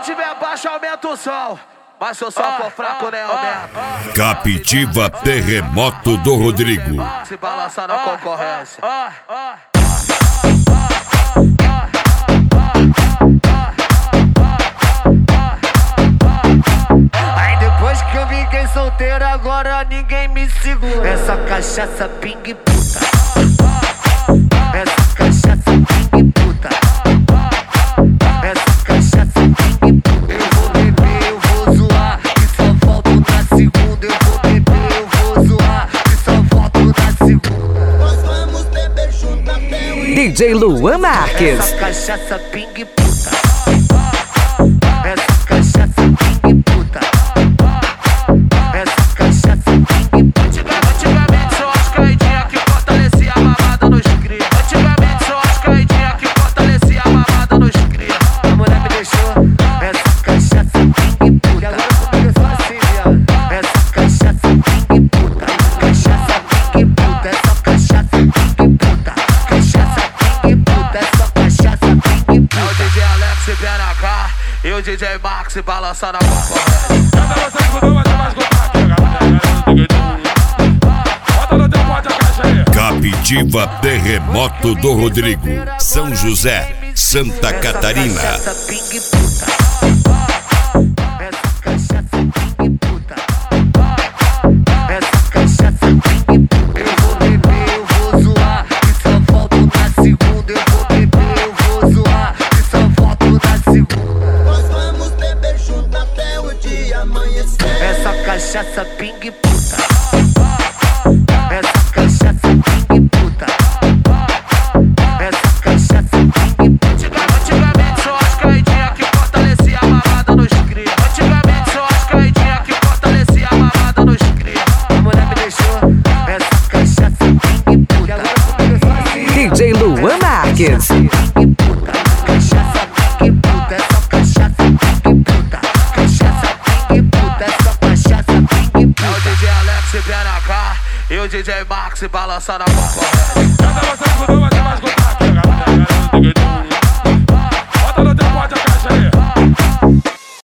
tiver baixo, aumenta o som. Mas se o som for fraco, nem aumenta. Captiva Terremoto do Rodrigo. Se balançar na concorrência. Aí depois que eu fiquei solteiro, agora ninguém me segura. Essa cachaça ping puta. Essa cachaça ping puta. Essa cachaça ping puta. Eu vou beber, eu vou zoar, e só volto na segunda. Eu vou beber, eu vou zoar, e só volto na segunda. Nós vamos beber junto até o DJ Luan Marques. Essa cachaça ping puta. Essa cachaça ping puta. Essa cachaça ping puta. Antigamente só as caidinhas que fortalecia a mamada nos cria. Antigamente só as caidinhas que fortalecia a mamada nos cria. A mulher me deixou. Essa cachaça ping puta. E agora começou assim, viado. Essa cachaça ping puta. Cachaça ping puta. Essa cachaça ping puta. Cachaça ping puta. Essa cachaça ping puta. É o DJ Alex e BNH e o DJ Max balançando a concorrência. Canta você escutou, mas é mais compacto. Bota no teu pote a caixa aí. Captiva Terremoto do Rodrigo. São José, Santa Catarina. Cachaça ping puta. Essa cachaça ping puta. Essa cachaça ping puta. Eu vou beber, eu vou zoar, e só volto na segunda. Eu vou beber, eu vou zoar, e só volto na segunda. Nós vamos beber junto até o dia amanhecer. Essa cachaça ping puta. Essa cachaça ping puta. Essa cachaça ping puta. Antigamente só as caidinhas que fortalecia a mamada nos cria. Antigamente só as caidinhas que fortalecia a mamada nos cria. A mulher me deixou. Essa cachaça ping puta. E agora começou assim. DJ Luan Marques. Ping puta. Cachaça ping puta. Essa cachaça ping puta. Cachaça ping puta. Essa cachaça ping É o puta. DJ Alex e BNH e o DJ Max balançando a concorrência. Canta você escutou, mas é mais compacto. Bota no teu pote a caixa aí.